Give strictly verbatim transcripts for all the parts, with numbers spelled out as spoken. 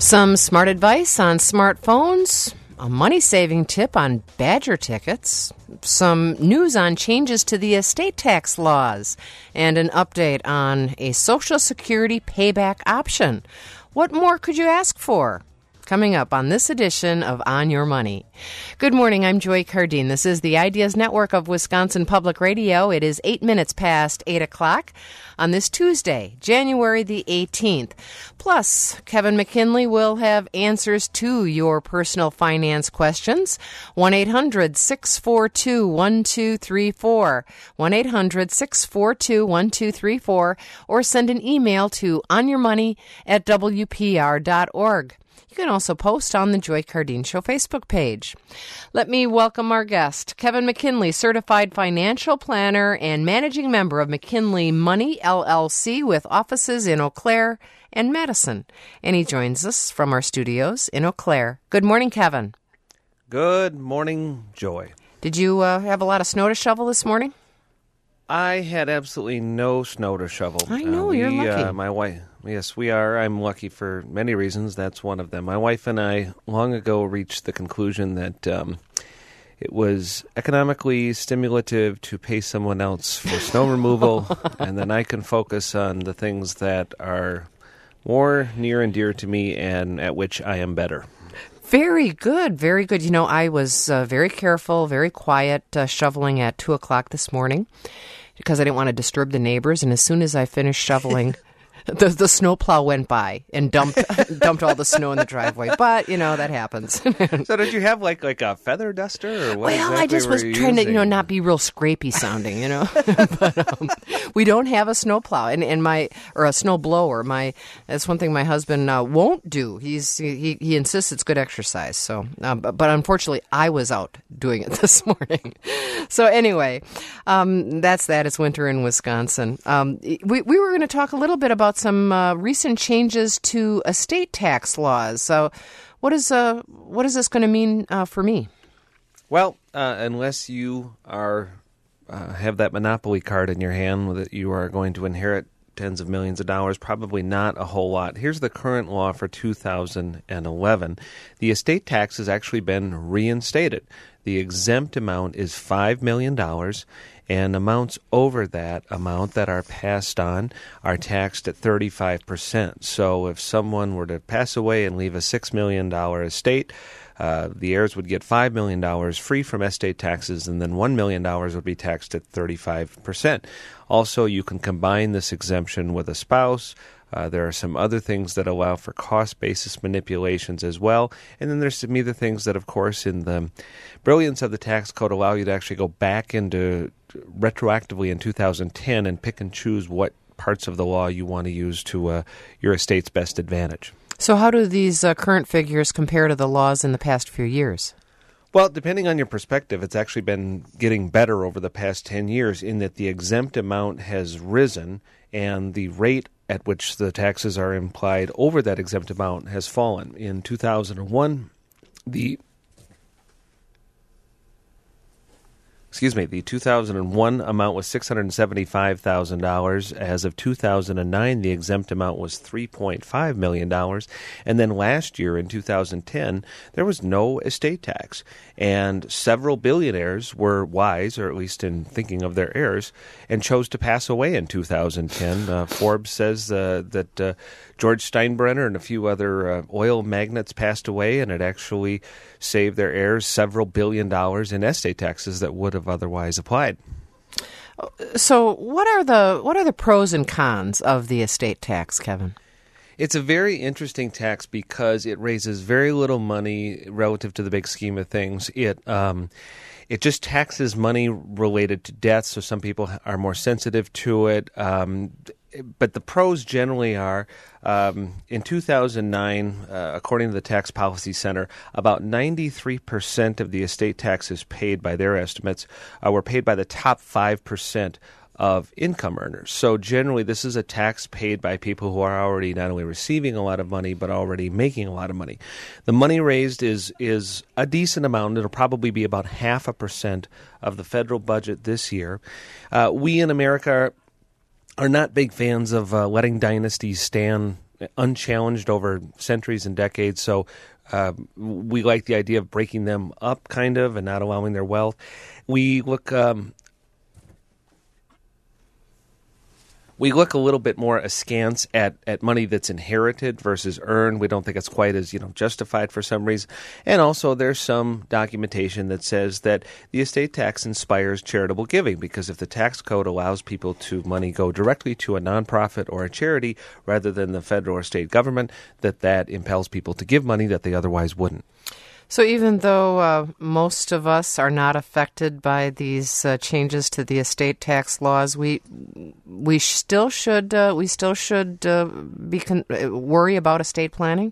Some smart advice on smartphones, a money-saving tip on Badger tickets, some news on changes to the estate tax laws, and an update on a Social Security payback option. What more could you ask for? Coming up on this edition of On Your Money. Good morning, I'm Joy Cardine. This is the Ideas Network of Wisconsin Public Radio. It is eight minutes past eight o'clock on this Tuesday, January the eighteenth. Plus, Kevin McKinley will have answers to your personal finance questions. one eight hundred six four two one two three four. one eight hundred six four two one two three four. Or send an email to onyourmoney at w p r dot org. You can also post on the Joy Cardine Show Facebook page. Let me welcome our guest, Kevin McKinley, certified financial planner and managing member of McKinley Money, L L C, with offices in Eau Claire and Madison. And he joins us from our studios in Eau Claire. Good morning, Kevin. Good morning, Joy. Did you uh, have a lot of snow to shovel this morning? I had absolutely no snow to shovel. I know, uh, we, you're lucky. Uh, my wife, yes, we are. I'm lucky for many reasons. That's one of them. My wife and I long ago reached the conclusion that um, it was economically stimulative to pay someone else for snow removal, and then I can focus on the things that are more near and dear to me and at which I am better. Very good, very good. You know, I was uh, very careful, very quiet, uh, shoveling at two o'clock this morning because I didn't want to disturb the neighbors. And as soon as I finished shoveling, the the snowplow went by and dumped dumped all the snow in the driveway. But, you know, that happens. So did you have like like a feather duster? Or what well, exactly I just was were you trying using? to, you know, not be real scrapey sounding, you know. But um, we don't have a snowplow and, and my or a snow blower. My that's one thing my husband uh, won't do. He's he he insists it's good exercise. So, um, but, but unfortunately, I was out doing it this morning. So anyway, um, that's that. It's winter in Wisconsin. Um, we we were going to talk a little bit about some uh, recent changes to estate tax laws. So, what is uh what is this going to mean uh, for me? Well, uh, unless you are uh, have that Monopoly card in your hand that you are going to inherit tens of millions of dollars, probably not a whole lot. Here's the current law for two thousand eleven. The estate tax has actually been reinstated. The exempt amount is five million dollars, and amounts over that amount that are passed on are taxed at thirty-five percent. So if someone were to pass away and leave a six million dollars estate, Uh, the heirs would get five million dollars free from estate taxes, and then one million dollars would be taxed at thirty-five percent. Also, you can combine this exemption with a spouse. Uh, there are some other things that allow for cost-basis manipulations as well. And then there's some other things that, of course, in the brilliance of the tax code, allow you to actually go back into retroactively in two thousand ten and pick and choose what parts of the law you want to use to uh, your estate's best advantage. So how do these uh, current figures compare to the laws in the past few years? Well, depending on your perspective, it's actually been getting better over the past ten years in that the exempt amount has risen and the rate at which the taxes are implied over that exempt amount has fallen. In two thousand one, the Excuse me, the two thousand one amount was six hundred seventy-five thousand dollars. As of two thousand nine, the exempt amount was three point five million dollars. And then last year, in two thousand ten, there was no estate tax. And several billionaires were wise, or at least in thinking of their heirs, and chose to pass away in two thousand ten. Uh, Forbes says uh, that uh, George Steinbrenner and a few other uh, oil magnates passed away, and it actually saved their heirs several billion dollars in estate taxes that would have otherwise applied. So, what are the what are the pros and cons of the estate tax, Kevin? It's a very interesting tax because it raises very little money relative to the big scheme of things. It um, it just taxes money related to death, so some people are more sensitive to it. Um, but the pros generally are, um, in two thousand nine, uh, according to the Tax Policy Center, about ninety-three percent of the estate taxes paid by their estimates uh, were paid by the top five percent of income earners. So generally, this is a tax paid by people who are already not only receiving a lot of money, but already making a lot of money. The money raised is is a decent amount. It'll probably be about half a percent of the federal budget this year. Uh, we in America are not big fans of uh, letting dynasties stand unchallenged over centuries and decades. So uh, we like the idea of breaking them up, kind of, and not allowing their wealth. We look... Um, We look a little bit more askance at, at money that's inherited versus earned. We don't think it's quite as, you know, justified for some reason. And also there's some documentation that says that the estate tax inspires charitable giving, because if the tax code allows people to money go directly to a nonprofit or a charity rather than the federal or state government, that that impels people to give money that they otherwise wouldn't. So even though uh, most of us are not affected by these uh, changes to the estate tax laws, we we still should uh, we still should uh, be con- worry about estate planning.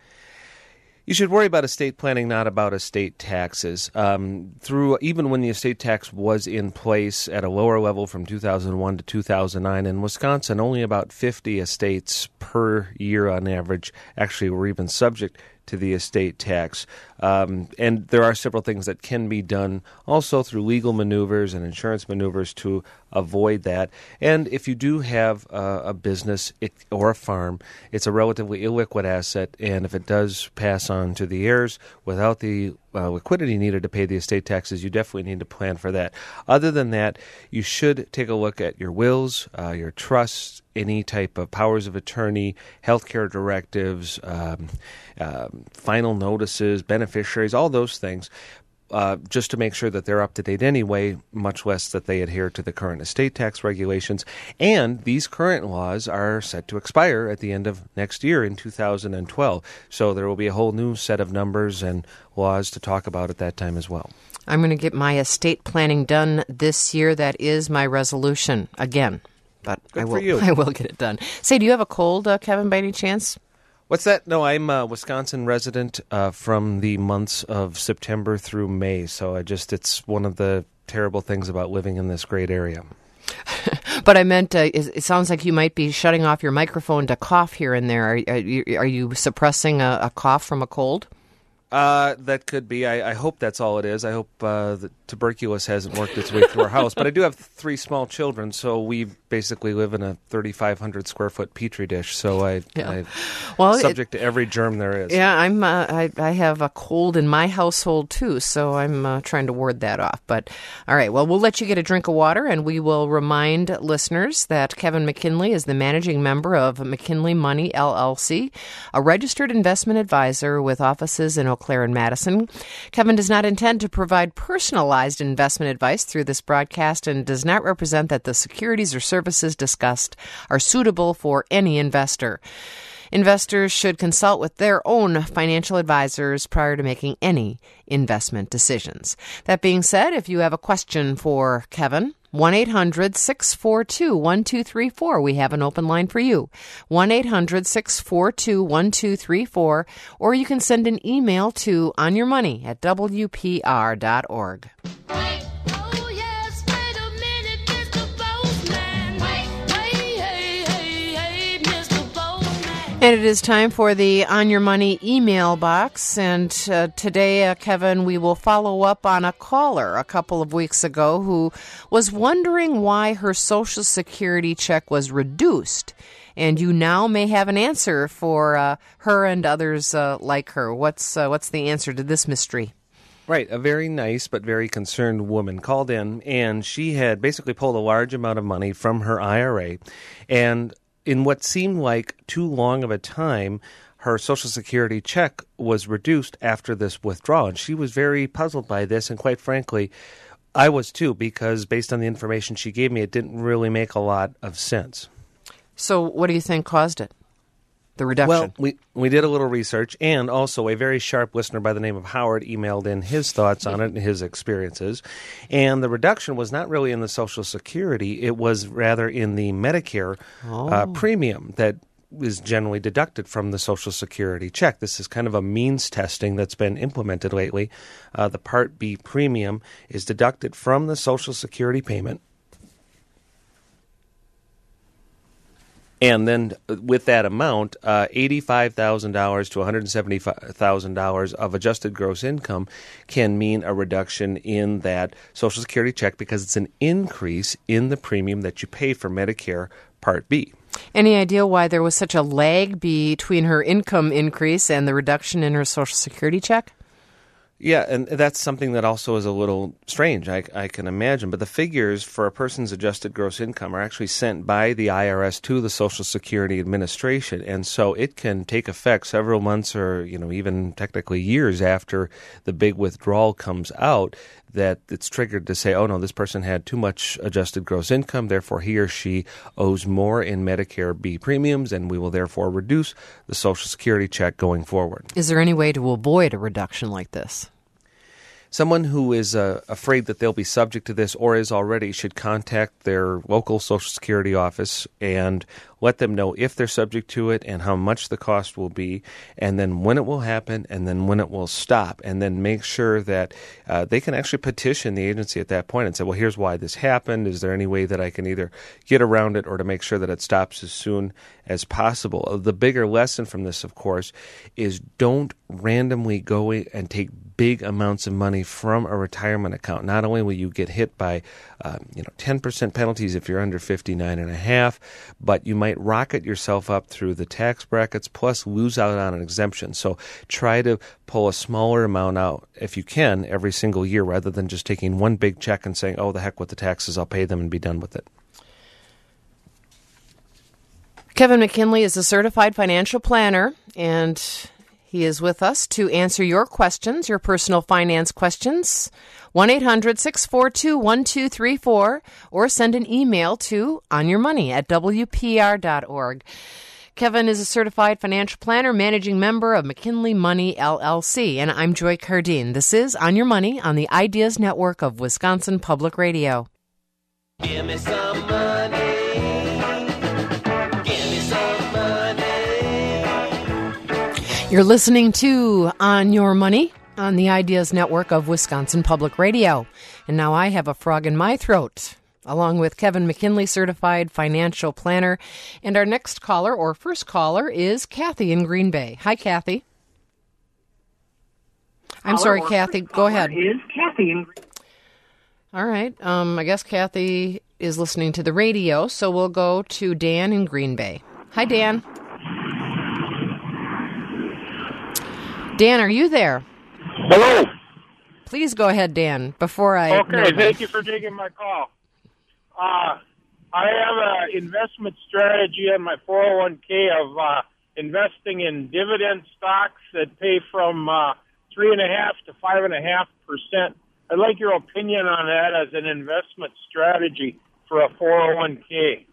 You should worry about estate planning, not about estate taxes. Um, through even when the estate tax was in place at a lower level from two thousand one to two thousand nine in Wisconsin, only about fifty estates per year on average actually were even subject to the estate tax. Um, and there are several things that can be done also through legal maneuvers and insurance maneuvers to avoid that. And if you do have uh, a business it, or a farm, it's a relatively illiquid asset, and if it does pass on to the heirs without the uh, liquidity needed to pay the estate taxes, you definitely need to plan for that. Other than that, you should take a look at your wills, uh, your trusts, any type of powers of attorney, healthcare directives, um, uh, final notices, beneficiaries, all those things, uh, just to make sure that they're up to date anyway, much less that they adhere to the current estate tax regulations. And these current laws are set to expire at the end of next year in two thousand twelve. So there will be a whole new set of numbers and laws to talk about at that time as well. I'm going to get my estate planning done this year. That is my resolution again. But Good I will, for you. I will get it done. Say, do you have a cold, uh, Kevin, by any chance? What's that? No, I'm a Wisconsin resident uh, from the months of September through May. So I just, it's one of the terrible things about living in this great area. But I meant, uh, it, it sounds like you might be shutting off your microphone to cough here and there. Are, are, you, are you suppressing a, a cough from a cold? Uh, that could be. I, I hope that's all it is. I hope uh, that tuberculosis hasn't worked its way through our house. But I do have three small children, so we basically live in a thirty-five hundred square foot petri dish. So I, Yeah. I'm Well, subject it, to every germ there is. Yeah, I'm. Uh, I I have a cold in my household too, so I'm uh, trying to ward that off. But all right, well, we'll let you get a drink of water, and we will remind listeners that Kevin McKinley is the managing member of McKinley Money L L C, a registered investment advisor with offices in Eau Claire and Madison. Kevin does not intend to provide personalized investment advice through this broadcast and does not represent that the securities or services discussed are suitable for any investor. Investors should consult with their own financial advisors prior to making any investment decisions. That being said, if you have a question for Kevin, one eight hundred six four two one two three four. We have an open line for you. one eight hundred six four two one two three four. Or you can send an email to onyourmoney at w p r dot org. Wait, oh yes, wait a minute, Mister Boatman. Wait, hey, hey, hey, hey, Mister Boatman. And it is time for the On Your Money email box. And uh, today, uh, Kevin, we will follow up on a caller a couple of weeks ago who was wondering why her Social Security check was reduced. And you now may have an answer for uh, her and others uh, like her. What's uh, what's the answer to this mystery? Right. A very nice but very concerned woman called in, and she had basically pulled a large amount of money from her I R A. And in what seemed like too long of a time, her Social Security check was reduced after this withdrawal. And she was very puzzled by this, and quite frankly, I was too, because based on the information she gave me, it didn't really make a lot of sense. So what do you think caused it? The reduction? Well, we, we did a little research, and also a very sharp listener by the name of Howard emailed in his thoughts on it and his experiences. And the reduction was not really in the Social Security. It was rather in the Medicare Oh. uh, premium that is generally deducted from the Social Security check. This is kind of a means testing that's been implemented lately. Uh, the Part B premium is deducted from the Social Security payment. And then with that amount, uh, eighty-five thousand dollars to one hundred seventy-five thousand dollars of adjusted gross income can mean a reduction in that Social Security check because it's an increase in the premium that you pay for Medicare Part B. Any idea why there was such a lag between her income increase and the reduction in her Social Security check? Yeah, and that's something that also is a little strange, I, I can imagine. But the figures for a person's adjusted gross income are actually sent by the I R S to the Social Security Administration. And so it can take effect several months or, you know, even technically years after the big withdrawal comes out, that it's triggered to say, oh, no, this person had too much adjusted gross income, therefore he or she owes more in Medicare B premiums, and we will therefore reduce the Social Security check going forward. Is there any way to avoid a reduction like this? Someone who is uh, afraid that they'll be subject to this or is already should contact their local Social Security office and let them know if they're subject to it and how much the cost will be, and then when it will happen, and then when it will stop, and then make sure that uh, they can actually petition the agency at that point and say, well, here's why this happened. Is there any way that I can either get around it or to make sure that it stops as soon as possible? The bigger lesson from this, of course, is don't randomly go and take big amounts of money from a retirement account. Not only will you get hit by uh, you know ten percent penalties if you're under fifty-nine and a half, but you might rocket yourself up through the tax brackets plus lose out on an exemption. So try to pull a smaller amount out if you can every single year rather than just taking one big check and saying, oh, the heck with the taxes, I'll pay them and be done with it. Kevin McKinley is a certified financial planner, and he is with us to answer your questions, your personal finance questions. one eight hundred six four two one two three four, or send an email to onyourmoney at w p r dot org. Kevin is a certified financial planner, managing member of McKinley Money, L L C. And I'm Joy Cardine. This is On Your Money on the Ideas Network of Wisconsin Public Radio. Give me some money. Give me some money. You're listening to On Your Money on the Ideas Network of Wisconsin Public Radio. And now I have a frog in my throat, along with Kevin McKinley, certified financial planner. And our next caller, or first caller, is Kathy in Green Bay. Hi, Kathy. I'm sorry, Kathy. Go ahead. Is Kathy in Green Bay? All right. Um, I guess Kathy is listening to the radio, so we'll go to Dan in Green Bay. Hi, Dan. Dan, are you there? Hello. Please go ahead, Dan, before I... Okay, thank you for taking my call. Uh, I have an investment strategy on my four oh one k of uh, investing in dividend stocks that pay from uh, three point five to five point five percent. I'd like your opinion on that as an investment strategy for a four oh one k.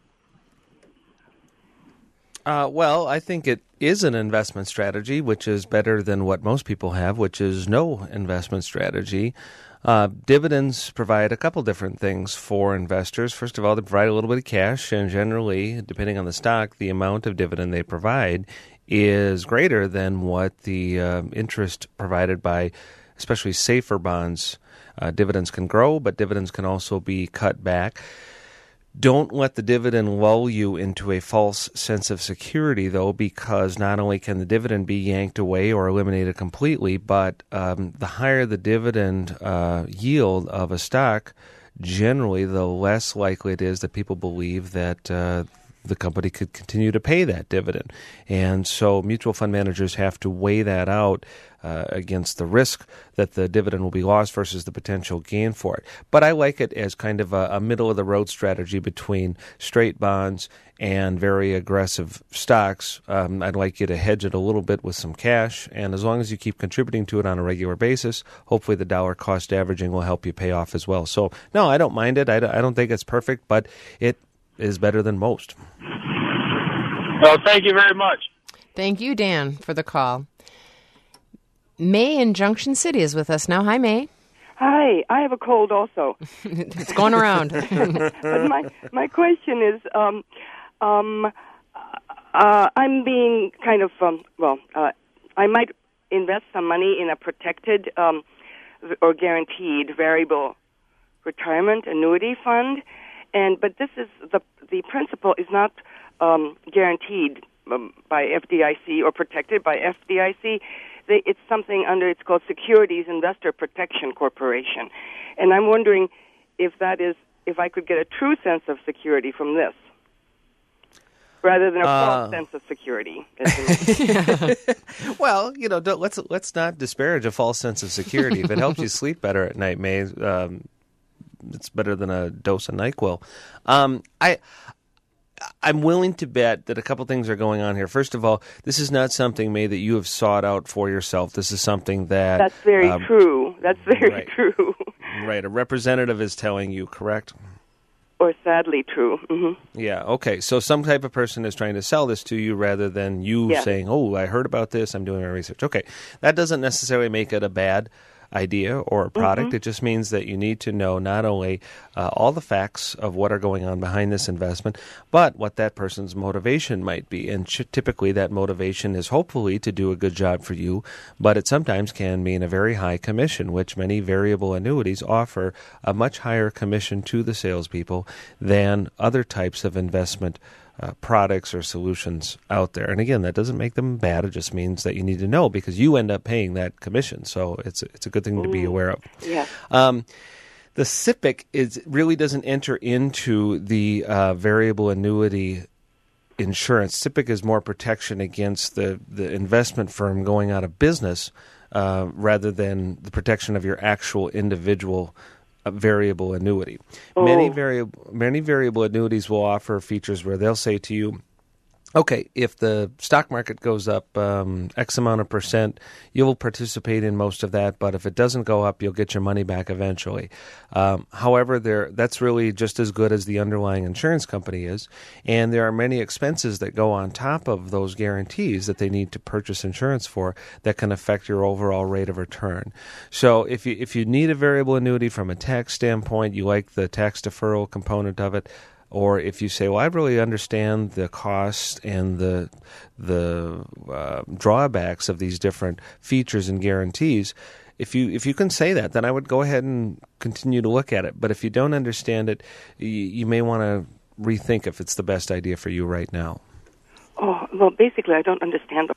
Uh, well, I think it is an investment strategy, which is better than what most people have, which is no investment strategy. Uh, dividends provide a couple different things for investors. First of all, they provide a little bit of cash, and generally, depending on the stock, the amount of dividend they provide is greater than what the uh, interest provided by especially safer bonds. Uh, dividends can grow, but dividends can also be cut back. Don't let the dividend lull you into a false sense of security, though, because not only can the dividend be yanked away or eliminated completely, but um, the higher the dividend uh, yield of a stock, generally the less likely it is that people believe that uh, the company could continue to pay that dividend. And so mutual fund managers have to weigh that out uh, against the risk that the dividend will be lost versus the potential gain for it. But I like it as kind of a, a middle-of-the-road strategy between straight bonds and very aggressive stocks. Um, I'd like you to hedge it a little bit with some cash, and as long as you keep contributing to it on a regular basis, hopefully the dollar cost averaging will help you pay off as well. So, no, I don't mind it. I, I don't think it's perfect, but it is better than most. Well, thank you very much. Thank you, Dan, for the call. May in Junction City is with us now. Hi, May. Hi, I have a cold also. It's going around. But my my question is, um, um, uh, I'm being kind of, um, well, uh, I might invest some money in a protected um, or guaranteed variable retirement annuity fund, and but this is the the principal is not um, guaranteed um, by F D I C or protected by F D I C. They, it's something under, it's called Securities Investor Protection Corporation. And I'm wondering if that is, if I could get a true sense of security from this. rather than a Uh, false sense of security. isn't it? Well, you know, don't, let's let's not disparage a false sense of security. If it helps you sleep better at night, May, um, it's better than a dose of NyQuil. Um, I. I'm willing to bet that a couple things are going on here. First of all, this is not something, May, that you have sought out for yourself. This is something that... That's very um, true. That's very right. true. Right, a representative is telling you, correct? Or sadly true. hmm Yeah, okay. So some type of person is trying to sell this to you rather than you Yeah. saying, oh, I heard about this, I'm doing my research. Okay, that doesn't necessarily make it a bad idea or a product. Mm-hmm. It just means that you need to know not only uh, all the facts of what are going on behind this investment, but what that person's motivation might be. And ch- typically that motivation is hopefully to do a good job for you, but it sometimes can mean a very high commission, which many variable annuities offer a much higher commission to the salespeople than other types of investment Uh, products or solutions out there. And again, that doesn't make them bad. It just means that you need to know because you end up paying that commission. So it's it's a good thing to be aware of. Yeah. Um, the S I P C is really doesn't enter into the uh, variable annuity insurance. S I P C is more protection against the, the investment firm going out of business uh, rather than the protection of your actual individual a variable annuity. Oh. Many variable many variable annuities will offer features where they'll say to you, okay, if the stock market goes up um, X amount of percent, you'll participate in most of that, but if it doesn't go up, you'll get your money back eventually. Um, however, there that's really just as good as the underlying insurance company is, and there are many expenses that go on top of those guarantees that they need to purchase insurance for that can affect your overall rate of return. So if you if you need a variable annuity from a tax standpoint, you like the tax deferral component of it, or if you say, well, I really understand the cost and the the uh, drawbacks of these different features and guarantees, if you if you can say that, then I would go ahead and continue to look at it. But if you don't understand it, you, you may want to rethink if it's the best idea for you right now. Oh, well, basically, I don't understand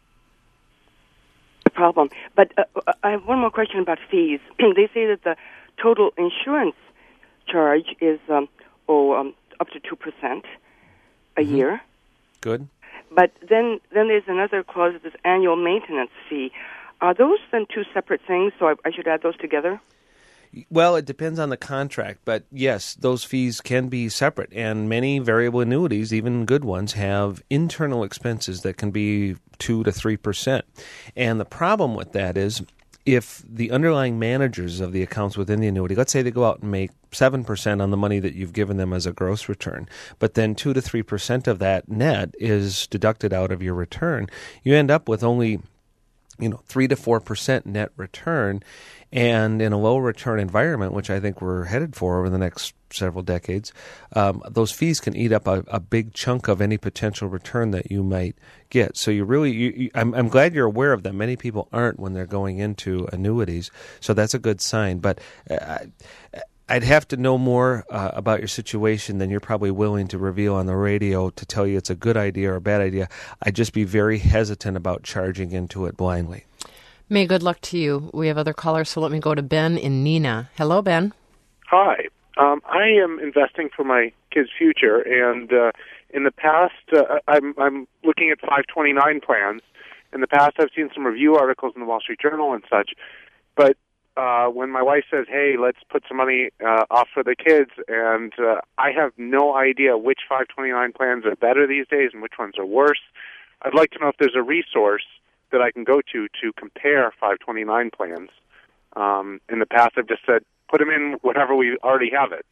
the problem. But uh, I have one more question about fees. They say that the total insurance charge is um, oh, um, up to two percent a Mm-hmm. year. Good. But then, then there's another clause, this annual maintenance fee. Are those then two separate things, so I, I should add those together? Well, it depends on the contract, but yes, those fees can be separate, and many variable annuities, even good ones, have internal expenses that can be two to three percent. And the problem with that is, if the underlying managers of the accounts within the annuity, let's say they go out and make seven percent on the money that you've given them as a gross return, but then two to three percent of that net is deducted out of your return, you end up with only, you know, three to four percent net return. And in a low return environment, which I think we're headed for over the next several decades, um, those fees can eat up a, a big chunk of any potential return that you might get. So you really, you, you, I'm, I'm glad you're aware of them. Many people aren't when they're going into annuities, so that's a good sign. But uh, I'd have to know more uh, about your situation than you're probably willing to reveal on the radio to tell you it's a good idea or a bad idea. I'd just be very hesitant about charging into it blindly. May, good luck to you. We have other callers, so let me go to Ben in Neenah. Hello, Ben. Hi. Um, I am investing for my kids' future, and uh, in the past, uh, I'm, I'm looking at five twenty-nine plans. In the past, I've seen some review articles in the Wall Street Journal and such, but uh, when my wife says, hey, let's put some money uh, off for the kids, and uh, I have no idea which five twenty-nine plans are better these days and which ones are worse, I'd like to know if there's a resource that I can go to to compare five twenty-nine plans. Um, in the past, I've just said, put them in whatever we already have it.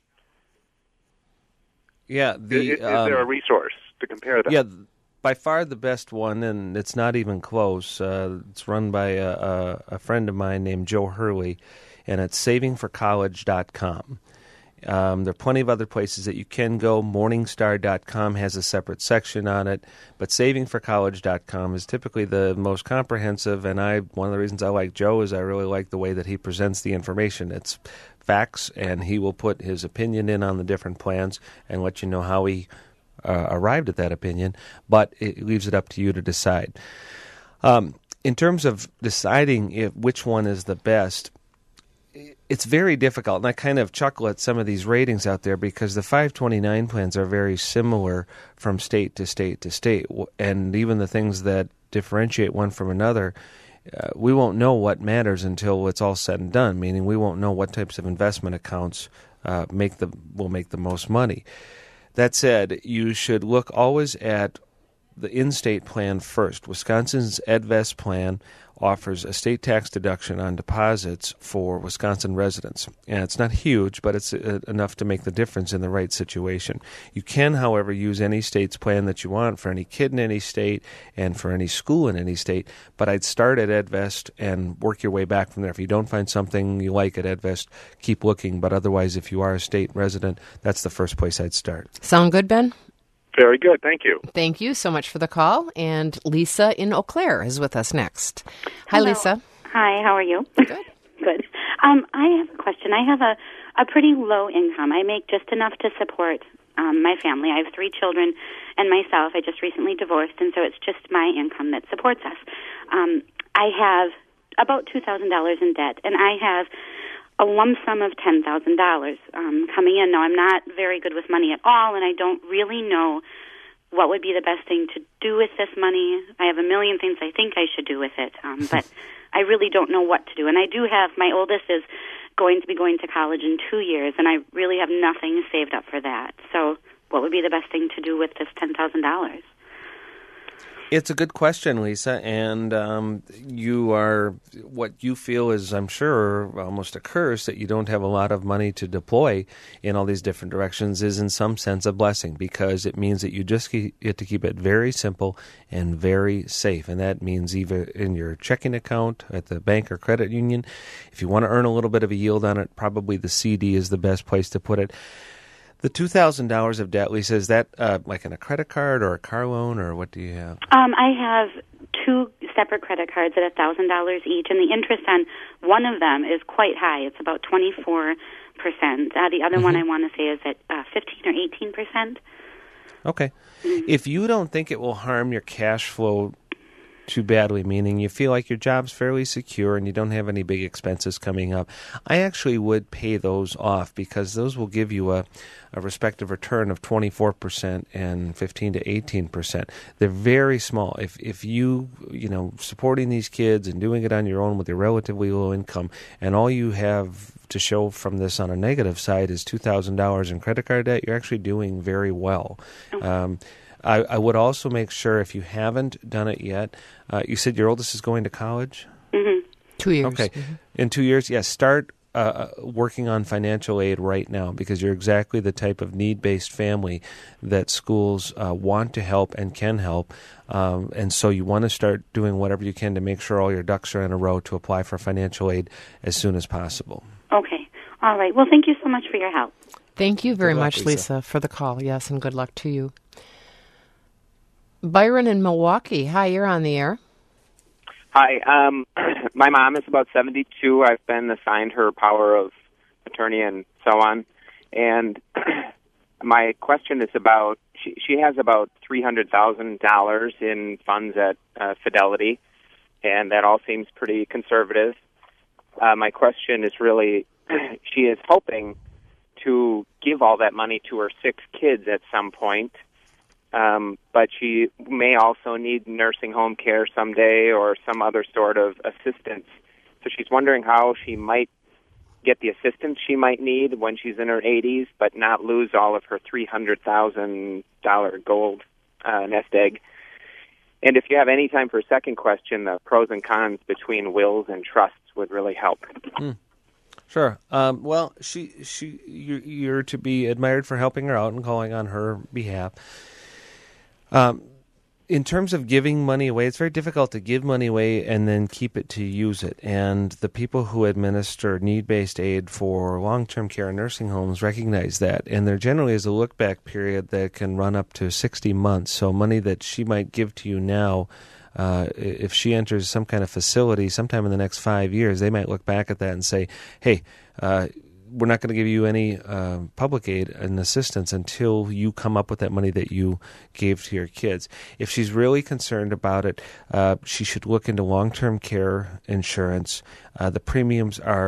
Yeah, the is, is um, there a resource to compare them? Yeah, by far the best one, and it's not even close. Uh, it's run by a, a, a friend of mine named Joe Hurley, and it's saving for college dot com. Um, there are plenty of other places that you can go. Morningstar dot com has a separate section on it, but saving for college dot com is typically the most comprehensive, and I one of the reasons I like Joe is I really like the way that he presents the information. It's facts, and he will put his opinion in on the different plans and let you know how he uh, arrived at that opinion, but it leaves it up to you to decide. Um, in terms of deciding if which one is the best, it's very difficult, and I kind of chuckle at some of these ratings out there because the five twenty-nine plans are very similar from state to state to state, and even the things that differentiate one from another, uh, we won't know what matters until it's all said and done, meaning we won't know what types of investment accounts uh, make the will make the most money. That said, you should look always at the in-state plan first. Wisconsin's EdVest plan offers a state tax deduction on deposits for Wisconsin residents. And it's not huge, but it's uh, enough to make the difference in the right situation. You can, however, use any state's plan that you want for any kid in any state and for any school in any state. But I'd start at EdVest and work your way back from there. If you don't find something you like at EdVest, keep looking. But otherwise, if you are a state resident, that's the first place I'd start. Sound good, Ben? Very good. Thank you. Thank you so much for the call. And Lisa in Eau Claire is with us next. Hi, Hello. Lisa. Hi, how are you? Good. Good. Um, I have a question. I have a, a pretty low income. I make just enough to support um, my family. I have three children and myself. I just recently divorced, and so it's just my income that supports us. Um, I have about two thousand dollars in debt, and I have a lump sum of ten thousand dollars um, coming in. Now, I'm not very good with money at all, and I don't really know what would be the best thing to do with this money. I have a million things I think I should do with it, um, but I really don't know what to do. And I do have, my oldest is going to be going to college in two years, and I really have nothing saved up for that. So what would be the best thing to do with this ten thousand dollars? It's a good question, Lisa, and um, you are, what you feel is, I'm sure, almost a curse that you don't have a lot of money to deploy in all these different directions is in some sense a blessing, because it means that you just get to keep it very simple and very safe, and that means either in your checking account at the bank or credit union. If you want to earn a little bit of a yield on it, probably the C D is the best place to put it. The two thousand dollars of debt, Lisa, is that uh, like in a credit card or a car loan, or what do you have? Um, I have two separate credit cards at one thousand dollars each, and the interest on one of them is quite high. It's about twenty-four percent. Uh, the other mm-hmm. one I want to say is at uh, fifteen or eighteen percent. Okay. Mm-hmm. If you don't think it will harm your cash flow too badly, meaning you feel like your job's fairly secure and you don't have any big expenses coming up, I actually would pay those off, because those will give you a, a respective return of twenty-four percent and fifteen to eighteen percent. They're very small. If if you, you know, supporting these kids and doing it on your own with your relatively low income, and all you have to show from this on a negative side is two thousand dollars in credit card debt, you're actually doing very well. Okay. Um, I, I would also make sure, if you haven't done it yet, uh, you said your oldest is going to college? Mm-hmm. Two years. Okay. Mm-hmm. In two years, yes, start uh, working on financial aid right now, because you're exactly the type of need-based family that schools uh, want to help and can help. Um, and so you want to start doing whatever you can to make sure all your ducks are in a row to apply for financial aid as soon as possible. Okay. All right. Well, thank you so much for your help. Thank you very Good luck, much, Lisa. Lisa, for the call. Yes, and good luck to you. Byron in Milwaukee. Hi, you're on the air. Hi. Um, my mom is about seventy-two. I've been assigned her power of attorney and so on. And my question is about, she, she has about three hundred thousand dollars in funds at uh, Fidelity, and that all seems pretty conservative. Uh, my question is really, she is hoping to give all that money to her six kids at some point. Um, but she may also need nursing home care someday or some other sort of assistance. So she's wondering how she might get the assistance she might need when she's in her eighties, but not lose all of her three hundred thousand dollars gold uh, nest egg. And if you have any time for a second question, the pros and cons between wills and trusts would really help. Hmm. Sure. Um, well, she she you're, you're to be admired for helping her out and calling on her behalf. Um, in terms of giving money away, it's very difficult to give money away and then keep it to use it. And the people who administer need-based aid for long-term care and nursing homes recognize that. And there generally is a look-back period that can run up to sixty months. So money that she might give to you now, uh, if she enters some kind of facility sometime in the next five years, they might look back at that and say, hey, uh, we're not going to give you any uh, public aid and assistance until you come up with that money that you gave to your kids. If she's really concerned about it, uh, she should look into long-term care insurance. Uh, the premiums are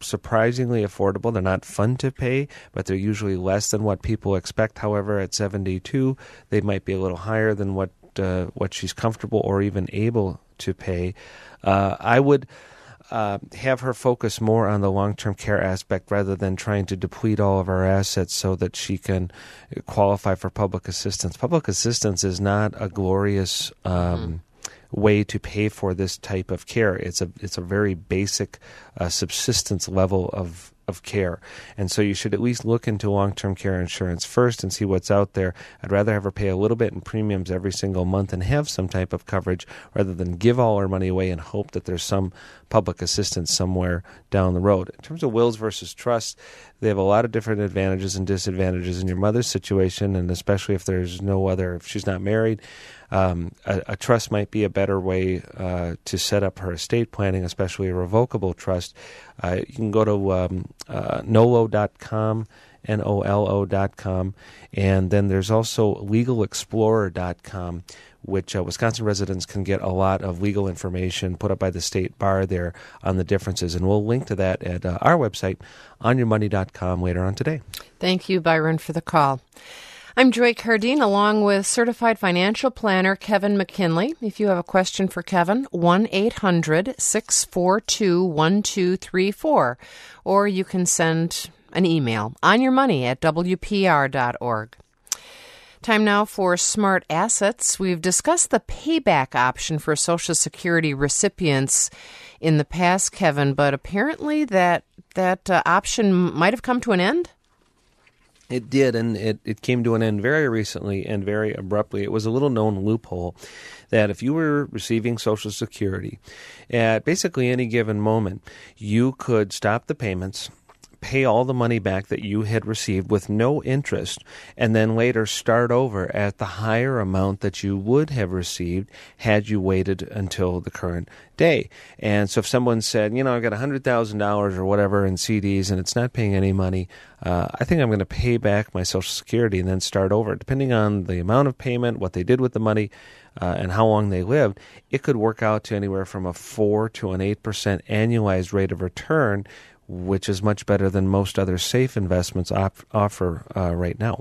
surprisingly affordable. They're not fun to pay, but they're usually less than what people expect. However, at seventy-two, they might be a little higher than what uh, what she's comfortable or even able to pay. Uh, I would uh, have her focus more on the long-term care aspect rather than trying to deplete all of our assets so that she can qualify for public assistance. Public assistance is not a glorious um, mm-hmm. way to pay for this type of care. It's a it's a very basic uh, subsistence level of of care. And so you should at least look into long-term care insurance first and see what's out there. I'd rather have her pay a little bit in premiums every single month and have some type of coverage rather than give all her money away and hope that there's some public assistance somewhere down the road. In terms of wills versus trusts, they have a lot of different advantages and disadvantages in your mother's situation, and especially if there's no other, if she's not married, um, a, a trust might be a better way uh, to set up her estate planning, especially a revocable trust. Uh, you can go to um, uh, nolo dot com, N O L O dot com, and then there's also legal explorer dot com, which uh, Wisconsin residents can get a lot of legal information put up by the state bar there on the differences. And we'll link to that at uh, our website, on your money dot com, later on today. Thank you, Byron, for the call. I'm Joy Cardine, along with certified financial planner Kevin McKinley. If you have a question for Kevin, one eight hundred six four two one two three four, or you can send an email, onyourmoney at w p r dot org. Time now for Smart Assets. We've discussed the payback option for Social Security recipients in the past, Kevin, but apparently that that uh, option might have come to an end? It did, and it, it came to an end very recently and very abruptly. It was a little-known loophole that if you were receiving Social Security at basically any given moment, you could stop the payments, pay all the money back that you had received with no interest, and then later start over at the higher amount that you would have received had you waited until the current day. And so if someone said, you know, I've got one hundred thousand dollars or whatever in C Ds and it's not paying any money, uh, I think I'm going to pay back my Social Security and then start over. Depending on the amount of payment, what they did with the money, uh, and how long they lived, it could work out to anywhere from a four to an eight percent annualized rate of return, which is much better than most other safe investments op- offer uh, right now.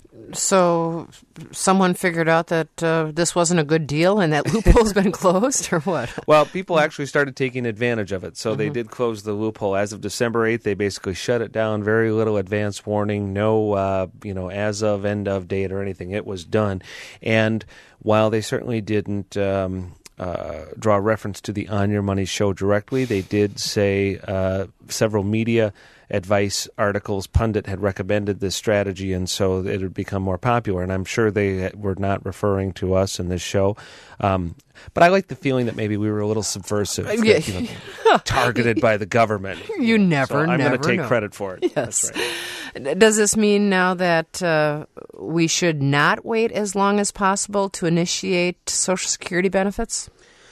So someone figured out that uh, this wasn't a good deal and that loophole's been closed, or what? Well, people actually started taking advantage of it. So mm-hmm. they did close the loophole. As of December eighth, they basically shut it down. Very little advance warning, no uh, you know, as of, end of date or anything. It was done. And while they certainly didn't um, uh, draw reference to the On Your Money show directly, they did say uh, several media advice articles, pundit had recommended this strategy, and so it had become more popular. And I'm sure they were not referring to us in this show. Um, but I like the feeling that maybe we were a little subversive, yeah. you know, targeted by the government. You never, so I'm never going to take know. credit for it. Yes. That's right. Does this mean now that uh, we should not wait as long as possible to initiate Social Security benefits?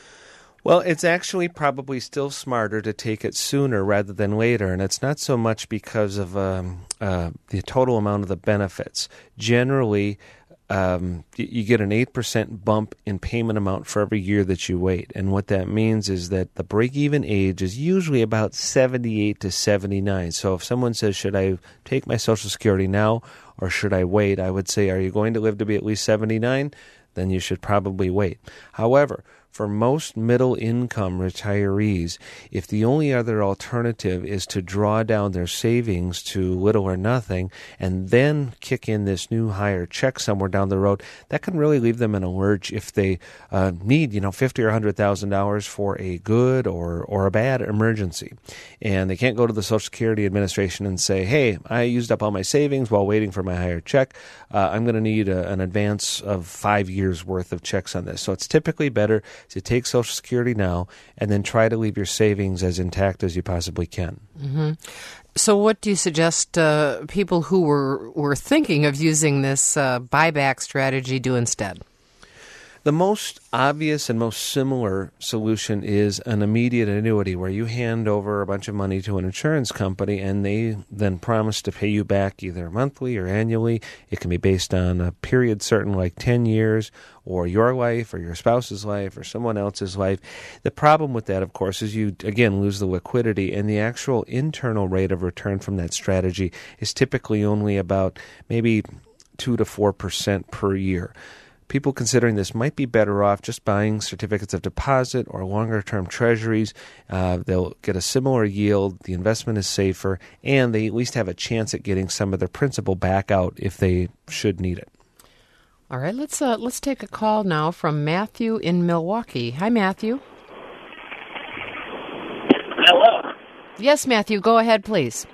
Well, it's actually probably still smarter to take it sooner rather than later, and it's not so much because of um, uh, the total amount of the benefits. Generally, um, you get an eight percent bump in payment amount for every year that you wait, and what that means is that the break-even age is usually about seventy-eight to seventy-nine. So if someone says, should I take my Social Security now or should I wait, I would say, are you going to live to be at least seventy-nine? Then you should probably wait. However, for most middle-income retirees, if the only other alternative is to draw down their savings to little or nothing and then kick in this new higher check somewhere down the road, that can really leave them in a lurch if they uh, need, you know, fifty thousand dollars or one hundred thousand dollars for a good or, or a bad emergency. And they can't go to the Social Security Administration and say, hey, I used up all my savings while waiting for my higher check. Uh, I'm going to need a, an advance of five years' worth of checks on this. So it's typically better to take Social Security now and then try to leave your savings as intact as you possibly can. Mm-hmm. So what do you suggest uh, people who were, were thinking of using this uh, buyback strategy do instead? The most obvious and most similar solution is an immediate annuity where you hand over a bunch of money to an insurance company and they then promise to pay you back either monthly or annually. It can be based on a period certain like ten years or your life or your spouse's life or someone else's life. The problem with that, of course, is you, again, lose the liquidity, and the actual internal rate of return from that strategy is typically only about maybe two to four percent per year. People considering this might be better off just buying certificates of deposit or longer-term treasuries. Uh, they'll get a similar yield, the investment is safer, and they at least have a chance at getting some of their principal back out if they should need it. All right, let's uh, let's take a call now from Matthew in Milwaukee. Hi, Matthew. Hello. Yes, Matthew, go ahead, please.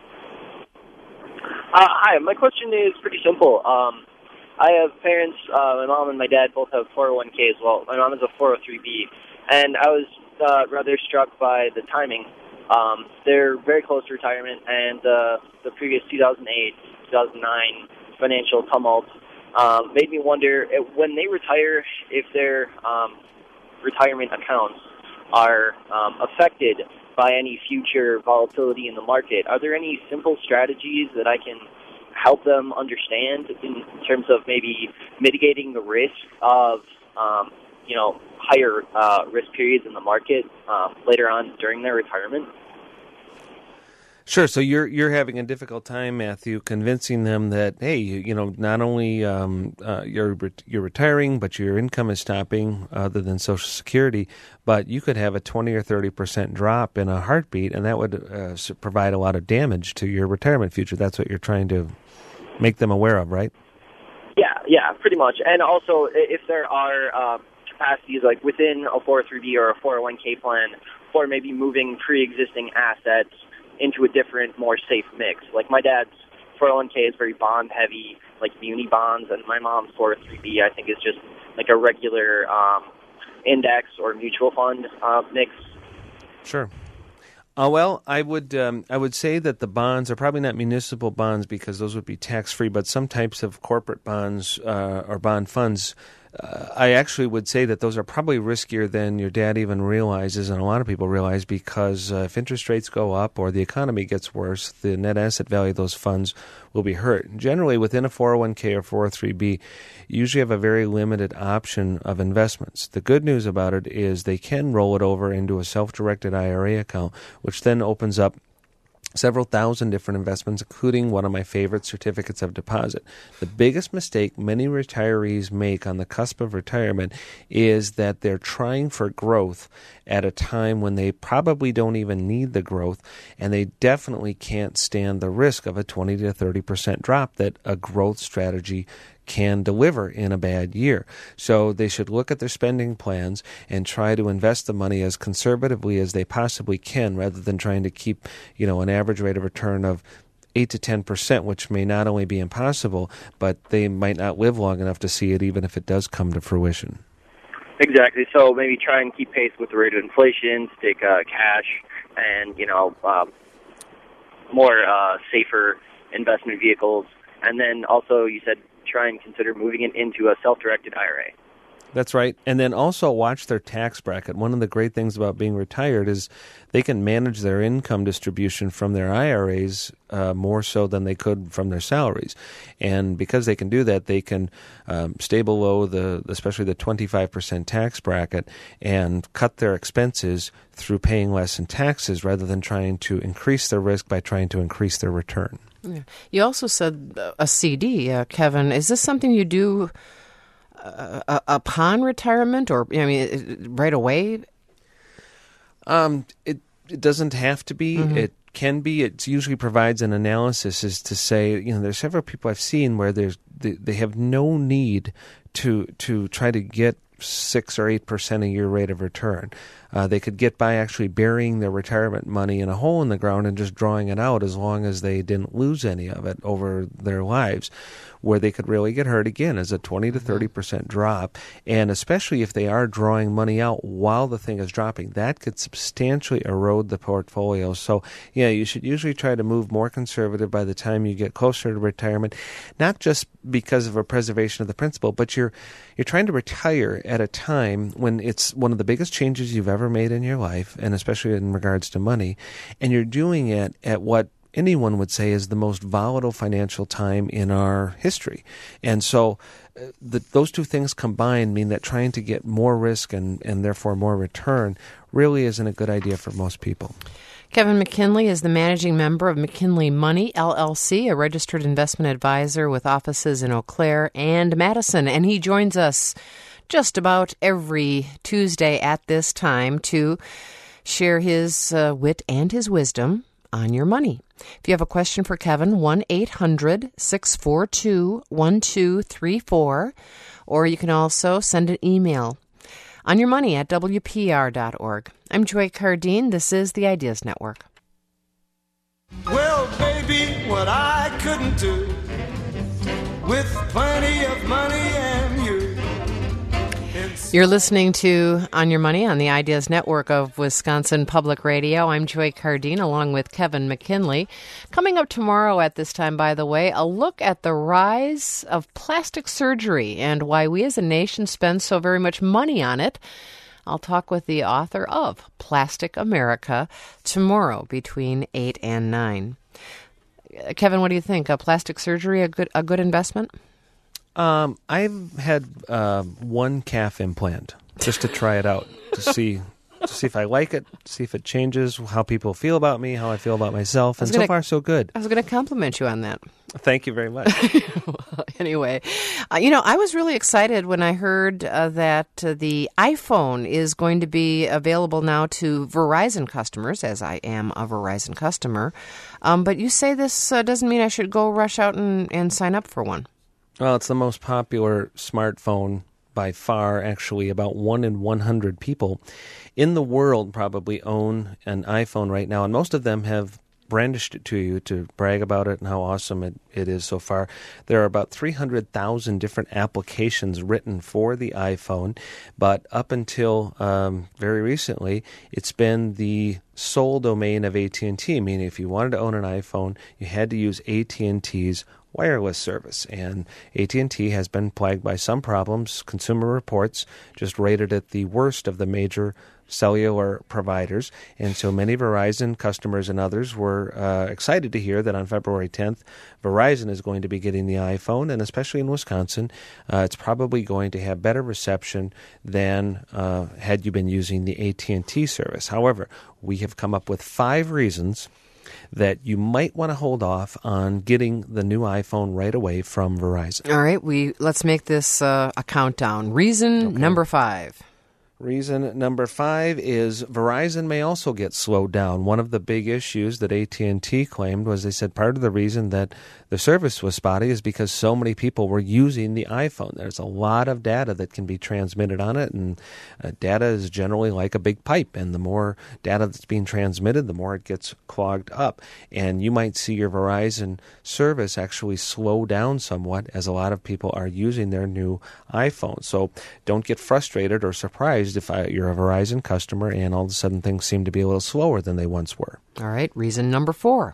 Uh, hi, my question is pretty simple. Um, I have parents, uh, my mom and my dad both have four oh one k as well. My mom is a four oh three b, and I was uh, rather struck by the timing. Um, they're very close to retirement, and uh, the previous two thousand eight, two thousand nine financial tumult um, made me wonder, if, when they retire, if their um, retirement accounts are um, affected by any future volatility in the market. Are there any simple strategies that I can help them understand in terms of maybe mitigating the risk of, um, you know, higher uh, risk periods in the market uh, later on during their retirement? Sure. So you're you're having a difficult time, Matthew, convincing them that, hey, you, you know, not only um, uh, you're you're retiring, but your income is stopping, other than Social Security, but you could have a twenty or thirty percent drop in a heartbeat, and that would uh, provide a lot of damage to your retirement future. That's what you're trying to make them aware of, right? Yeah, yeah, pretty much. And also, if there are uh, capacities like within a four oh three b or a four oh one k plan for maybe moving pre-existing assets into a different, more safe mix. Like my dad's four oh one k is very bond-heavy, like muni bonds, and my mom's four oh three b, I think, is just like a regular um, index or mutual fund uh, mix. Sure. Uh, well, I would um, I would say that the bonds are probably not municipal bonds because those would be tax-free, but some types of corporate bonds uh, or bond funds, uh, I actually would say that those are probably riskier than your dad even realizes, and a lot of people realize, because uh, if interest rates go up or the economy gets worse, the net asset value of those funds will be hurt. Generally, within a four oh one k or four oh three b, you usually have a very limited option of investments. The good news about it is they can roll it over into a self-directed I R A account, which then opens up several thousand different investments, including one of my favorite, certificates of deposit. The biggest mistake many retirees make on the cusp of retirement is that they're trying for growth at a time when they probably don't even need the growth, and they definitely can't stand the risk of a twenty to thirty percent drop that a growth strategy can deliver in a bad year. So they should look at their spending plans and try to invest the money as conservatively as they possibly can, rather than trying to keep, you know, an average rate of return of eight to ten percent, which may not only be impossible, but they might not live long enough to see it, even if it does come to fruition. Exactly. So maybe try and keep pace with the rate of inflation, take uh, cash, and, you know, um, more uh, safer investment vehicles. And then also, you said, try and consider moving it into a self-directed I R A. That's right. And then also watch their tax bracket. One of the great things about being retired is they can manage their income distribution from their I R As uh, more so than they could from their salaries. And because they can do that, they can um, stay below the, especially the twenty-five percent tax bracket, and cut their expenses through paying less in taxes, rather than trying to increase their risk by trying to increase their return. Yeah. You also said a C D, uh, Kevin. Is this something you do uh, uh, upon retirement, or I mean, right away? Um, it it doesn't have to be. Mm-hmm. It can be. It usually provides an analysis as to say, you know, there's several people I've seen where there's they, they have no need to to try to get six or eight percent a year rate of return. Uh, they could get by actually burying their retirement money in a hole in the ground and just drawing it out, as long as they didn't lose any of it over their lives. where they could really get hurt again is a twenty to thirty percent drop. And especially if they are drawing money out while the thing is dropping, that could substantially erode the portfolio. So, yeah, you should usually try to move more conservative by the time you get closer to retirement, not just because of a preservation of the principal, but you're you're trying to retire at a time when it's one of the biggest changes you've ever made in your life, and especially in regards to money, and you're doing it at what anyone would say is the most volatile financial time in our history. And so uh, the, those two things combined mean that trying to get more risk and, and therefore more return really isn't a good idea for most people. Kevin McKinley is the managing member of McKinley Money, L L C, a registered investment advisor with offices in Eau Claire and Madison. And he joins us just about every Tuesday at this time to share his uh, wit and his wisdom on your money. If you have a question for Kevin, one eight hundred six four two one two three four, or you can also send an email on your money at W P R dot org. I'm Joy Cardine. This is the Ideas Network. Well, baby, what I couldn't do with plenty of money and you. You're listening to On Your Money on the Ideas Network of Wisconsin Public Radio. I'm Joy Cardine along with Kevin McKinley. Coming up tomorrow at this time, by the way, a look at the rise of plastic surgery and why we as a nation spend so very much money on it. I'll talk with the author of Plastic America tomorrow between eight and nine. Kevin, what do you think? A plastic surgery a good a good investment? Um, I've had uh, one calf implant just to try it out to see to see if I like it, see if it changes how people feel about me, how I feel about myself, and gonna, so far so good. I was going to compliment you on that. Thank you very much. Anyway, uh, you know, I was really excited when I heard uh, that uh, the iPhone is going to be available now to Verizon customers, as I am a Verizon customer. Um, but you say this uh, doesn't mean I should go rush out and, and sign up for one. Well, it's the most popular smartphone by far. Actually, about one in one hundred people in the world probably own an iPhone right now, and most of them have brandished it to you to brag about it and how awesome it, it is so far. There are about three hundred thousand different applications written for the iPhone, but up until um, very recently, it's been the sole domain of A T and T, meaning if you wanted to own an iPhone, you had to use A T and T's wireless service, and A T and T has been plagued by some problems. Consumer Reports just rated it the worst of the major cellular providers, and so many Verizon customers and others were uh, excited to hear that on February tenth, Verizon is going to be getting the iPhone, and especially in Wisconsin, uh, it's probably going to have better reception than uh, had you been using the A T and T service. However, we have come up with five reasons that you might want to hold off on getting the new iPhone right away from Verizon. All right, we let's make this uh, a countdown. Reason okay. number five. Reason number five is Verizon may also get slowed down. One of the big issues that A T and T claimed was they said part of the reason that the service was spotty is because so many people were using the iPhone. There's a lot of data that can be transmitted on it, and uh, data is generally like a big pipe, and the more data that's being transmitted, the more it gets clogged up. And you might see your Verizon service actually slow down somewhat as a lot of people are using their new iPhone. So don't get frustrated or surprised if I, you're a Verizon customer and all of a sudden things seem to be a little slower than they once were. All right, reason number four.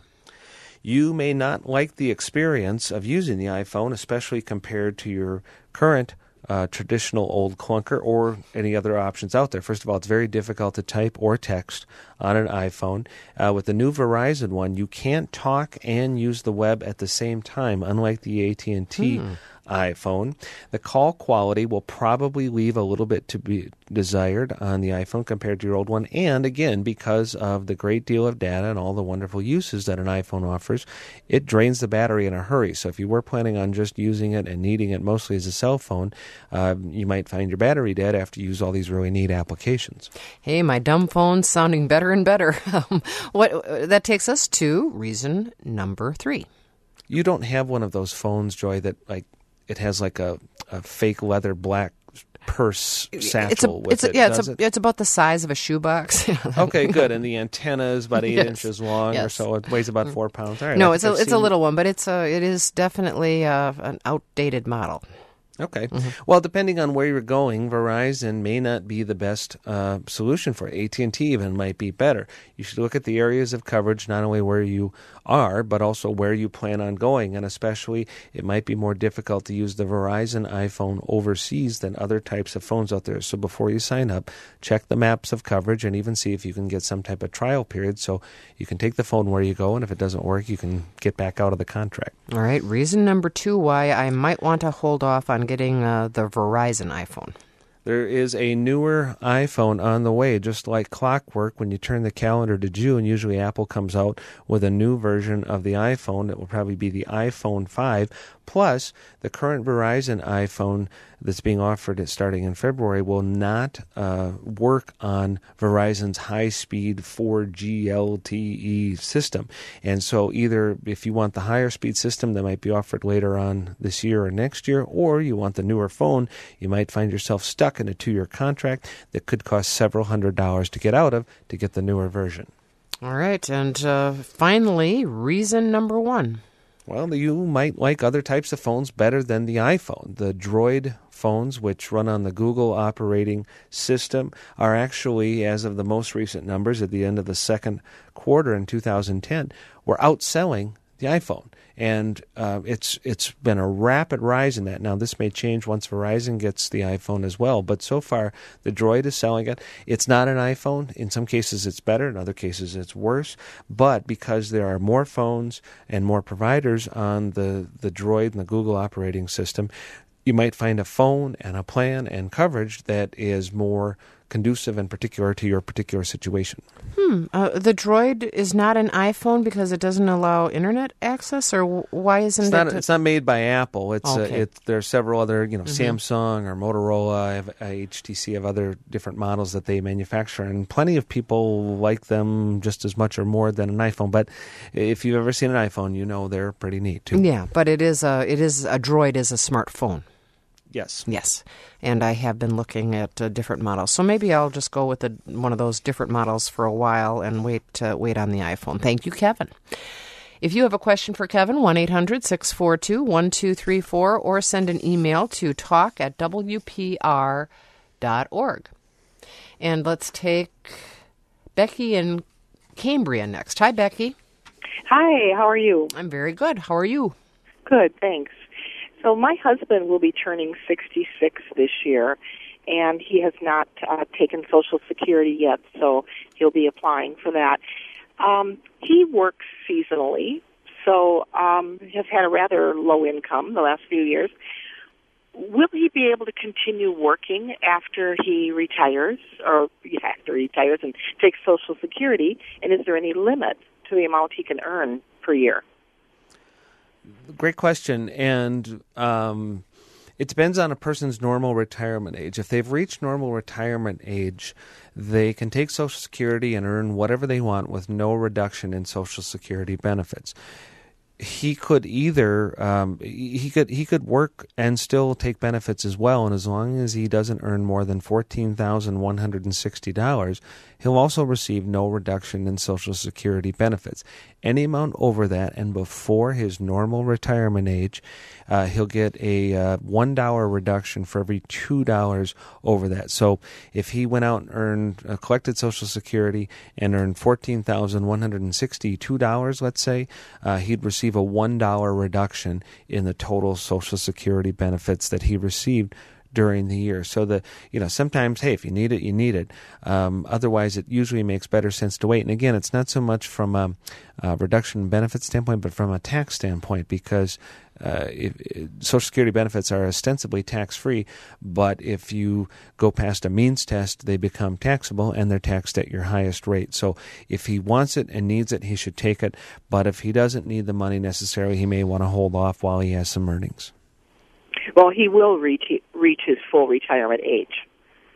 You may not like the experience of using the iPhone, especially compared to your current uh, traditional old clunker or any other options out there. First of all, it's very difficult to type or text on an iPhone. Uh, with the new Verizon one, you can't talk and use the web at the same time, unlike the A T and T hmm. iPhone. The call quality will probably leave a little bit to be desired on the iPhone compared to your old one. And again, because of the great deal of data and all the wonderful uses that an iPhone offers, it drains the battery in a hurry. So if you were planning on just using it and needing it mostly as a cell phone, uh, you might find your battery dead after you use all these really neat applications. Hey, my dumb phone's sounding better and better. Um, what that takes us to reason number three. You don't have one of those phones, Joy, that like it has like a, a fake leather black purse satchel It's a, with it's a, it, yeah, it's does a, it? it's about the size of a shoebox. Okay, good. And the antenna is about eight Yes. inches long or Yes. so. It weighs about four pounds. All right. No, I it's a think I've it's a seen- little one, but it's a it is definitely uh, an outdated model. Okay. Mm-hmm. Well, depending on where you're going, Verizon may not be the best uh, solution for it. A T and T even might be better. You should look at the areas of coverage, not only where you are, but also where you plan on going. And especially, it might be more difficult to use the Verizon iPhone overseas than other types of phones out there. So before you sign up, check the maps of coverage and even see if you can get some type of trial period so you can take the phone where you go. And if it doesn't work, you can get back out of the contract. All right. Reason number two why I might want to hold off on getting uh, the Verizon iPhone. There is a newer iPhone on the way, just like clockwork. When you turn the calendar to June, usually Apple comes out with a new version of the iPhone. It will probably be the iPhone five. Plus, the current Verizon iPhone that's being offered starting in February will not uh, work on Verizon's high-speed four G L T E system. And so either if you want the higher speed system that might be offered later on this year or next year, or you want the newer phone, you might find yourself stuck in a two-year contract that could cost several hundred dollars to get out of to get the newer version. All right. And uh, finally, reason number one. Well, you might like other types of phones better than the iPhone. The Droid phones, which run on the Google operating system, are actually, as of the most recent numbers at the end of the second quarter in two thousand ten, were outselling the iPhone. And uh, it's it's been a rapid rise in that. Now, this may change once Verizon gets the iPhone as well, but so far, the Droid is selling it. It's not an iPhone. In some cases, it's better. In other cases, it's worse. But because there are more phones and more providers on the, the Droid and the Google operating system, you might find a phone and a plan and coverage that is more conducive and particular to your particular situation. Hmm. Uh, the Droid is not an iPhone because it doesn't allow internet access, or w- why isn't It's it? not. It's not made by Apple. It's. Okay. Uh, it, there are several other. You know, Mhm. Samsung or Motorola, have, uh, H T C have other different models that they manufacture, and plenty of people like them just as much or more than an iPhone. But if you've ever seen an iPhone, you know they're pretty neat too. Yeah, but it is a it is a Droid is a smartphone. Yes. Yes. And I have been looking at uh, different models. So maybe I'll just go with the, one of those different models for a while and wait uh, wait on the iPhone. Thank you, Kevin. If you have a question for Kevin, one eight hundred six four two one two three four, or send an email to talk at w p r dot org. And let's take Becky in Cambria next. Hi, Becky. Hi, how are you? I'm very good. How are you? Good, thanks. So my husband will be turning sixty-six this year, and he has not uh, taken Social Security yet, so he'll be applying for that. Um, he works seasonally, so um, has had a rather low income the last few years. Will he be able to continue working after he retires, or yeah, after he retires and takes Social Security, and is there any limit to the amount he can earn per year? Great question, and um, it depends on a person's normal retirement age. If they've reached normal retirement age, they can take Social Security and earn whatever they want with no reduction in Social Security benefits. He could either um, he could he could work and still take benefits as well, and as long as he doesn't earn more than fourteen thousand one hundred and sixty dollars, he'll also receive no reduction in Social Security benefits. Any amount over that and before his normal retirement age, uh, he'll get a uh, one dollar reduction for every two dollars over that. So if he went out and earned uh, collected Social Security and earned fourteen thousand one hundred and sixty-two dollars, let's say, uh, he'd receive a one dollar reduction in the total Social Security benefits that he received during the year. So the you know sometimes, hey, if you need it, you need it. Um, otherwise, it usually makes better sense to wait. And again, it's not so much from a, a reduction in benefit standpoint, but from a tax standpoint, because uh, if, if Social Security benefits are ostensibly tax-free, but if you go past a means test, they become taxable, and they're taxed at your highest rate. So if he wants it and needs it, he should take it. But if he doesn't need the money necessarily, he may want to hold off while he has some earnings. Well, he will reach reach his full retirement age.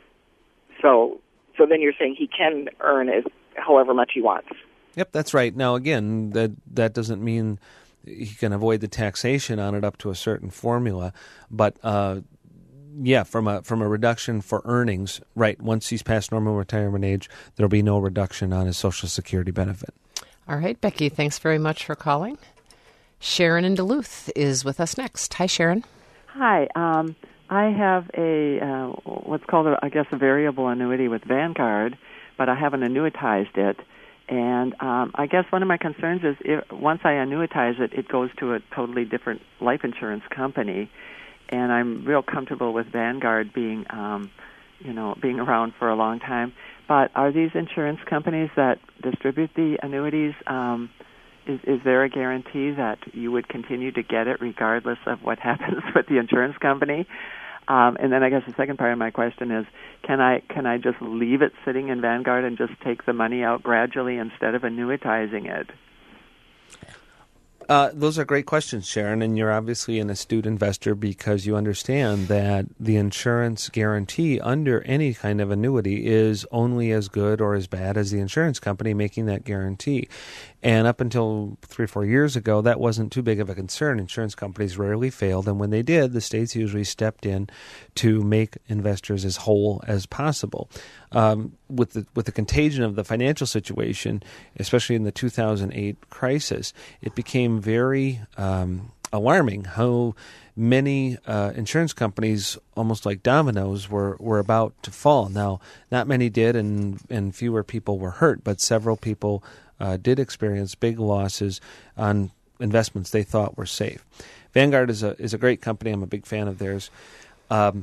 So, so then you're saying he can earn as however much he wants. Yep, that's right. Now, again, that that doesn't mean he can avoid the taxation on it up to a certain formula, but uh, yeah, from a from a reduction for earnings, right? Once he's past normal retirement age, there'll be no reduction on his Social Security benefit. All right, Becky, thanks very much for calling. Sharon in Duluth is with us next. Hi, Sharon. Hi. Um, I have a uh, what's called, a, I guess, a variable annuity with Vanguard, but I haven't annuitized it. And um, I guess one of my concerns is if, once I annuitize it, it goes to a totally different life insurance company. And I'm real comfortable with Vanguard being, um, you know, being around for a long time. But are these insurance companies that distribute the annuities, um, is, is there a guarantee that you would continue to get it regardless of what happens with the insurance company? Um, and then I guess the second part of my question is, can I can I just leave it sitting in Vanguard and just take the money out gradually instead of annuitizing it? Uh, those are great questions, Sharon, and you're obviously an astute investor because you understand that the insurance guarantee under any kind of annuity is only as good or as bad as the insurance company making that guarantee. And up until three or four years ago, that wasn't too big of a concern. Insurance companies rarely failed, and when they did, the states usually stepped in to make investors as whole as possible. Um, with the with the contagion of the financial situation, especially in the two thousand eight crisis, it became very um, alarming how many uh, insurance companies, almost like dominoes, were, were about to fall. Now, not many did, and, and fewer people were hurt, but several people uh, did experience big losses on investments they thought were safe. Vanguard is a is a great company. I'm a big fan of theirs. Um,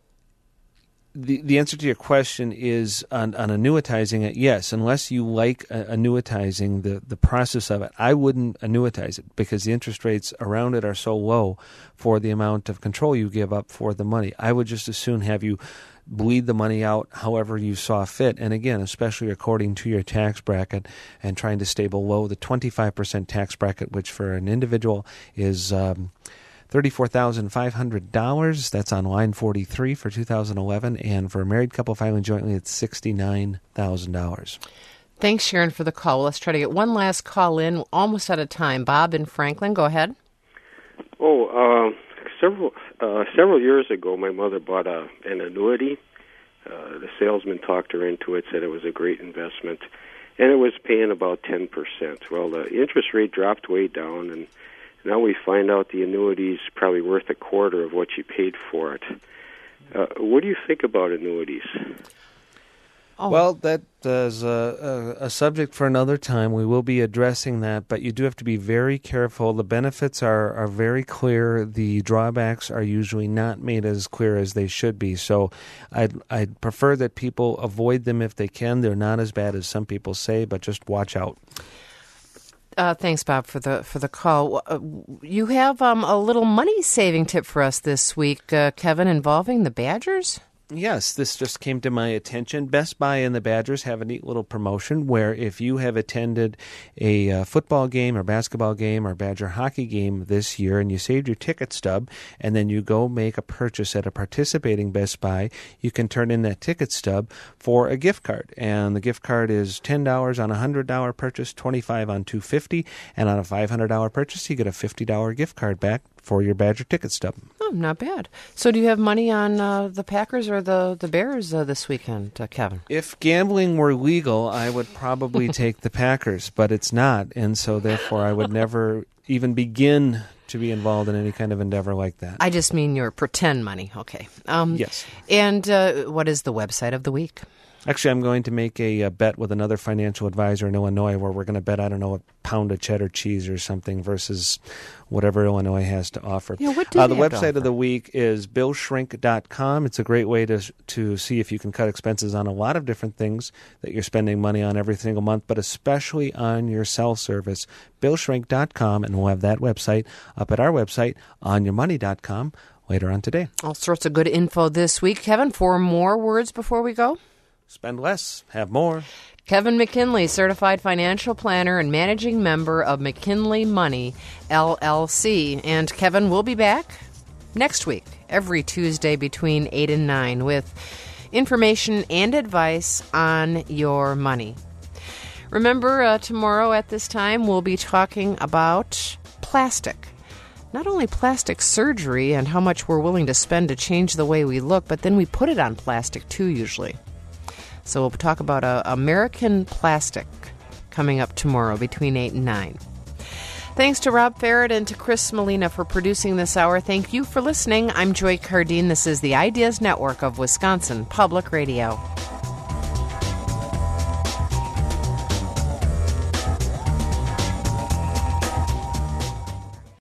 The the answer to your question is on, on annuitizing it, yes, unless you like uh, annuitizing the, the process of it. I wouldn't annuitize it because the interest rates around it are so low for the amount of control you give up for the money. I would just as soon have you bleed the money out however you saw fit. And again, especially according to your tax bracket and trying to stay below the twenty-five percent tax bracket, which for an individual is Um, thirty-four thousand five hundred dollars. That's on line forty-three for two thousand eleven. And for a married couple filing jointly, it's sixty-nine thousand dollars. Thanks, Sharon, for the call. Let's try to get one last call in. Almost out of time. Bob in Franklin, go ahead. Oh, uh, several uh, several years ago, my mother bought a, an annuity. Uh, the salesman talked her into it, said it was a great investment, and it was paying about ten percent. Well, the interest rate dropped way down, and now we find out the annuity's probably worth a quarter of what you paid for it. Uh, what do you think about annuities? Oh. Well, that is a, a, a subject for another time. We will be addressing that, but you do have to be very careful. The benefits are, are very clear. The drawbacks are usually not made as clear as they should be. So I'd, I'd prefer that people avoid them if they can. They're not as bad as some people say, but just watch out. Uh, thanks, Bob, for the for the call. Uh, you have um, a little money saving tip for us this week, uh, Kevin, involving the Badgers? Yes, this just came to my attention. Best Buy and the Badgers have a neat little promotion where if you have attended a uh, football game or basketball game or Badger hockey game this year and you saved your ticket stub and then you go make a purchase at a participating Best Buy, you can turn in that ticket stub for a gift card. And the gift card is ten dollars on a one hundred dollars purchase, twenty-five dollars on two hundred fifty dollars, and on a five hundred dollars purchase, you get a fifty dollars gift card back for your Badger ticket stub. Oh, not bad. So do you have money on uh, the Packers or the, the Bears uh, this weekend, uh, Kevin? If gambling were legal, I would probably take the Packers, but it's not, and so therefore I would never even begin to be involved in any kind of endeavor like that. I just mean your pretend money. Okay. Um, yes. And uh, what is the website of the week? Actually, I'm going to make a, a bet with another financial advisor in Illinois where we're going to bet, I don't know, a pound of cheddar cheese or something versus whatever Illinois has to offer. Yeah, what do uh, the they have to website of offer? the week is bill shrink dot com. It's a great way to to see if you can cut expenses on a lot of different things that you're spending money on every single month, but especially on your cell service, bill shrink dot com, and we'll have that website up at our website, on your money dot com, later on today. All sorts of good info this week. Kevin, four more words before we go? Spend less, have more. Kevin McKinley, certified financial planner and managing member of McKinley Money, L L C. And Kevin will be back next week, every Tuesday between eight and nine, with information and advice on your money. Remember, uh, tomorrow at this time, we'll be talking about plastic. not only plastic surgery and how much we're willing to spend to change the way we look, but then we put it on plastic too, usually. So we'll talk about uh, American plastic coming up tomorrow between eight and nine. Thanks to Rob Farrett and to Chris Molina for producing this hour. Thank you for listening. I'm Joy Cardine. This is the Ideas Network of Wisconsin Public Radio.